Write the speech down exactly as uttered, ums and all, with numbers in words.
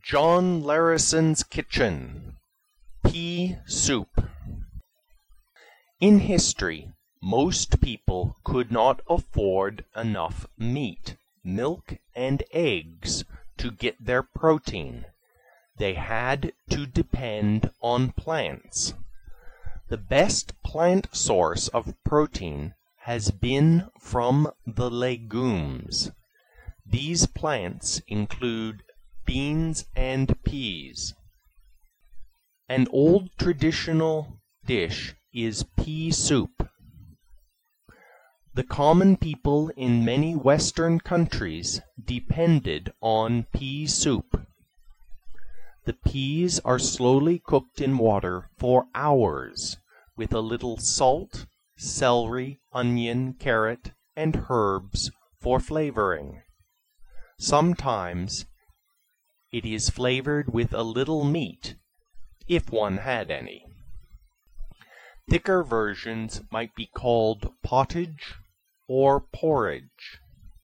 John Larison's Kitchen. Pea Soup. In history, most people could not afford enough meat, milk, and eggs to get their protein. They had to depend on plants. The best plant source of protein has been from the legumes. These plants include beans and peas. An old traditional dish is pea soup. The common people in many Western countries depended on pea soup. The peas are slowly cooked in water for hours with a little salt, celery, onion, carrot, and herbs for flavoring. Sometimes it is flavored with a little meat, if one had any. Thicker versions might be called pottage or porridge.